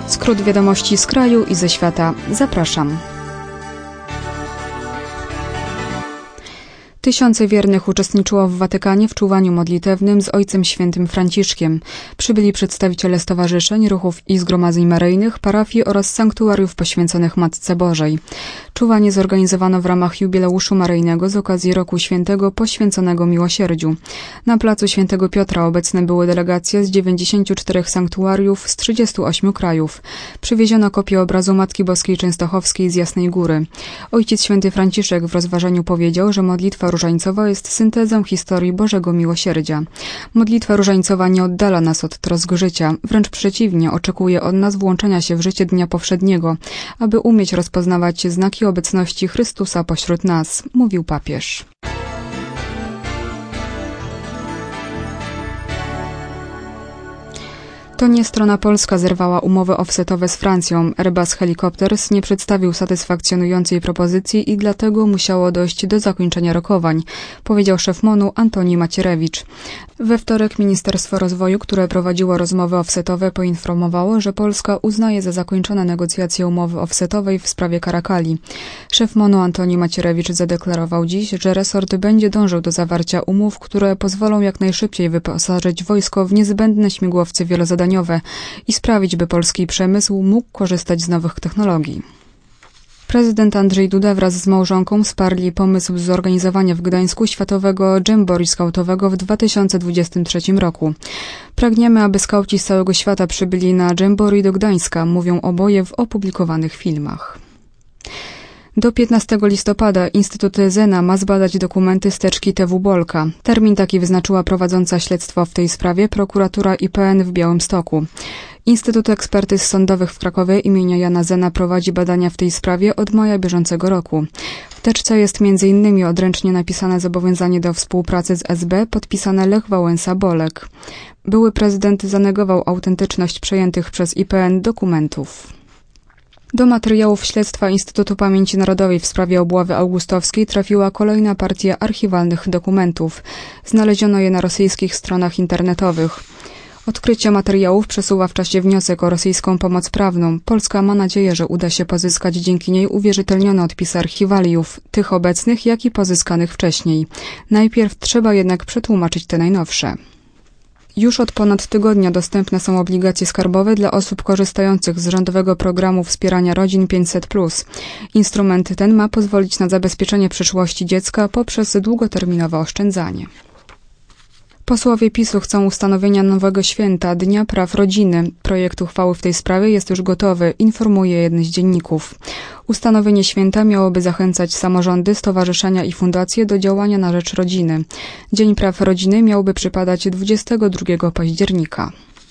Skrót wiadomości z kraju i ze świata. Zapraszam. Tysiące wiernych uczestniczyło w Watykanie w czuwaniu modlitewnym z Ojcem Świętym Franciszkiem. Przybyli przedstawiciele stowarzyszeń, ruchów i zgromadzeń maryjnych, parafii oraz sanktuariów poświęconych Matce Bożej. Czuwanie zorganizowano w ramach jubileuszu maryjnego z okazji Roku Świętego poświęconego miłosierdziu. Na placu Świętego Piotra obecne były delegacje z 94 sanktuariów z 38 krajów. Przywieziono kopię obrazu Matki Boskiej Częstochowskiej z Jasnej Góry. Ojciec Święty Franciszek w rozważaniu powiedział, że modlitwa różańcowa jest syntezą historii Bożego Miłosierdzia. Modlitwa różańcowa nie oddala nas od trosk życia, wręcz przeciwnie, oczekuje od nas włączenia się w życie dnia powszedniego, aby umieć rozpoznawać znaki obecności Chrystusa pośród nas, mówił papież. To nie strona polska zerwała umowy offsetowe z Francją. Airbus Helicopters nie przedstawił satysfakcjonującej propozycji i dlatego musiało dojść do zakończenia rokowań, powiedział szef MON-u Antoni Macierewicz. We wtorek Ministerstwo Rozwoju, które prowadziło rozmowy offsetowe, poinformowało, że Polska uznaje za zakończone negocjacje umowy offsetowej w sprawie Caracali. Szef MON-u Antoni Macierewicz zadeklarował dziś, że resort będzie dążył do zawarcia umów, które pozwolą jak najszybciej wyposażyć wojsko w niezbędne śmigłowce wielozadaniowe i sprawić, by polski przemysł mógł korzystać z nowych technologii. Prezydent Andrzej Duda wraz z małżonką wsparli pomysł zorganizowania w Gdańsku światowego Jamboree skautowego w 2023 roku. Pragniemy, aby skauci z całego świata przybyli na Jamboree do Gdańska, mówią oboje w opublikowanych filmach. Do 15 listopada Instytut Zena ma zbadać dokumenty z teczki TW Bolka. Termin taki wyznaczyła prowadząca śledztwo w tej sprawie prokuratura IPN w Białymstoku. Instytut Ekspertyz Sądowych w Krakowie imienia Jana Zena prowadzi badania w tej sprawie od maja bieżącego roku. W teczce jest m.in. odręcznie napisane zobowiązanie do współpracy z SB podpisane Lech Wałęsa-Bolek. Były prezydent zanegował autentyczność przejętych przez IPN dokumentów. Do materiałów śledztwa Instytutu Pamięci Narodowej w sprawie obławy augustowskiej trafiła kolejna partia archiwalnych dokumentów. Znaleziono je na rosyjskich stronach internetowych. Odkrycie materiałów przesuwa w czasie wniosek o rosyjską pomoc prawną. Polska ma nadzieję, że uda się pozyskać dzięki niej uwierzytelnione odpisy archiwaliów, tych obecnych, jak i pozyskanych wcześniej. Najpierw trzeba jednak przetłumaczyć te najnowsze. Już od ponad tygodnia dostępne są obligacje skarbowe dla osób korzystających z rządowego programu wspierania rodzin 500+. Instrument ten ma pozwolić na zabezpieczenie przyszłości dziecka poprzez długoterminowe oszczędzanie. Posłowie PiS-u chcą ustanowienia nowego święta Dnia Praw Rodziny. Projekt uchwały w tej sprawie jest już gotowy, informuje jeden z dzienników. Ustanowienie święta miałoby zachęcać samorządy, stowarzyszenia i fundacje do działania na rzecz rodziny. Dzień Praw Rodziny miałby przypadać 22 października.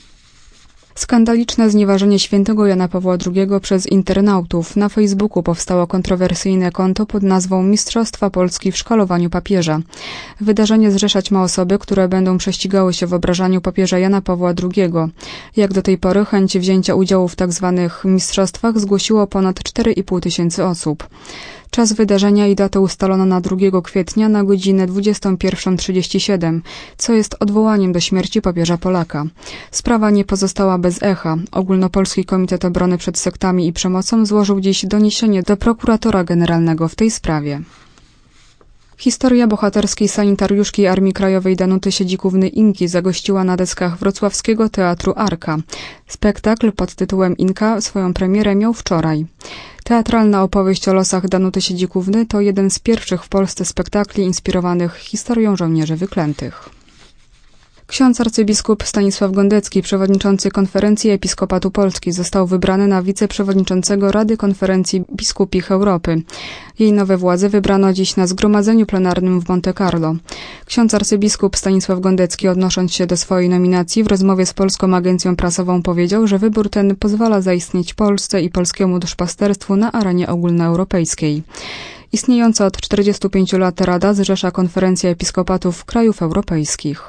Skandaliczne znieważenie świętego Jana Pawła II przez internautów. Na Facebooku powstało kontrowersyjne konto pod nazwą Mistrzostwa Polski w szkalowaniu papieża. Wydarzenie zrzeszać ma osoby, które będą prześcigały się w obrażaniu papieża Jana Pawła II. Jak do tej pory chęć wzięcia udziału w tzw. mistrzostwach zgłosiło ponad 4,5 tysięcy osób. Czas wydarzenia i datę ustalono na 2 kwietnia na godzinę 21:37, co jest odwołaniem do śmierci papieża Polaka. Sprawa nie pozostała bez echa. Ogólnopolski Komitet Obrony przed Sektami i Przemocą złożył dziś doniesienie do prokuratora generalnego w tej sprawie. Historia bohaterskiej sanitariuszki Armii Krajowej Danuty Siedzikówny-Inki zagościła na deskach wrocławskiego Teatru Arka. Spektakl pod tytułem Inka swoją premierę miał wczoraj. Teatralna opowieść o losach Danuty Siedzikówny to jeden z pierwszych w Polsce spektakli inspirowanych historią żołnierzy wyklętych. Ksiądz arcybiskup Stanisław Gondecki, przewodniczący Konferencji Episkopatu Polski, został wybrany na wiceprzewodniczącego Rady Konferencji Biskupich Europy. Jej nowe władze wybrano dziś na zgromadzeniu plenarnym w Monte Carlo. Ksiądz arcybiskup Stanisław Gondecki, odnosząc się do swojej nominacji w rozmowie z Polską Agencją Prasową, powiedział, że wybór ten pozwala zaistnieć Polsce i polskiemu duszpasterstwu na arenie ogólnoeuropejskiej. Istniejąca od 45 lat Rada zrzesza Konferencję Episkopatów krajów europejskich.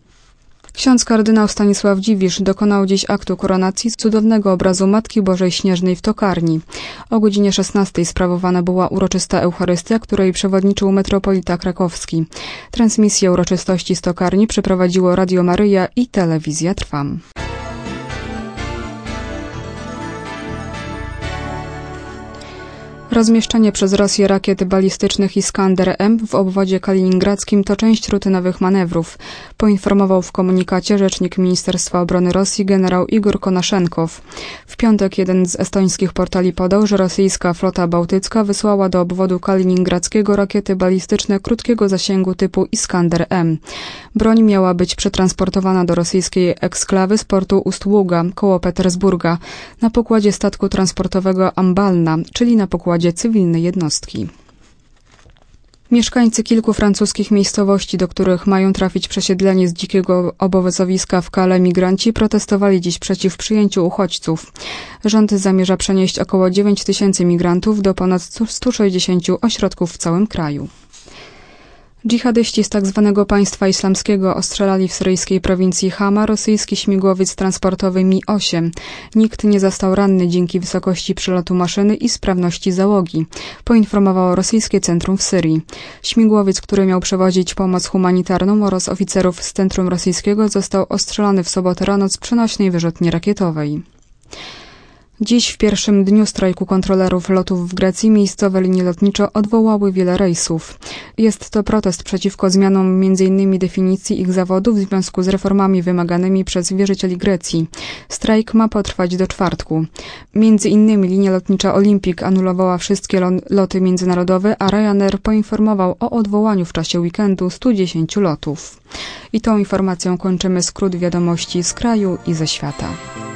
Ksiądz kardynał Stanisław Dziwisz dokonał dziś aktu koronacji cudownego obrazu Matki Bożej Śnieżnej w Tokarni. O godzinie 16 sprawowana była uroczysta Eucharystia, której przewodniczył metropolita krakowski. Transmisję uroczystości z Tokarni przeprowadziło Radio Maryja i Telewizja Trwam. Rozmieszczenie przez Rosję rakiet balistycznych Iskander-M w obwodzie kaliningradzkim to część rutynowych manewrów, poinformował w komunikacie rzecznik Ministerstwa Obrony Rosji generał Igor Konaszenkow. W piątek jeden z estońskich portali podał, że rosyjska flota bałtycka wysłała do obwodu kaliningradzkiego rakiety balistyczne krótkiego zasięgu typu Iskander-M. Broń miała być przetransportowana do rosyjskiej eksklawy z portu Ust-Ługa koło Petersburga na pokładzie statku transportowego Ambalna, czyli na pokładzie cywilnej jednostki. Mieszkańcy kilku francuskich miejscowości, do których mają trafić przesiedleni z dzikiego obozowiska w Calais migranci, protestowali dziś przeciw przyjęciu uchodźców. Rząd zamierza przenieść około 9 000 migrantów do ponad 160 ośrodków w całym kraju. Dżihadyści z tzw. państwa islamskiego ostrzelali w syryjskiej prowincji Hama rosyjski śmigłowiec transportowy Mi-8. Nikt nie został ranny dzięki wysokości przelotu maszyny i sprawności załogi, poinformowało rosyjskie centrum w Syrii. Śmigłowiec, który miał przewozić pomoc humanitarną oraz oficerów z centrum rosyjskiego, został ostrzelany w sobotę rano z przenośnej wyrzutni rakietowej. Dziś w pierwszym dniu strajku kontrolerów lotów w Grecji miejscowe linie lotnicze odwołały wiele rejsów. Jest to protest przeciwko zmianom m.in. definicji ich zawodów w związku z reformami wymaganymi przez wierzycieli Grecji. Strajk ma potrwać do czwartku. Między innymi linia lotnicza Olympic anulowała wszystkie loty międzynarodowe, a Ryanair poinformował o odwołaniu w czasie weekendu 110 lotów. I tą informacją kończymy skrót wiadomości z kraju i ze świata.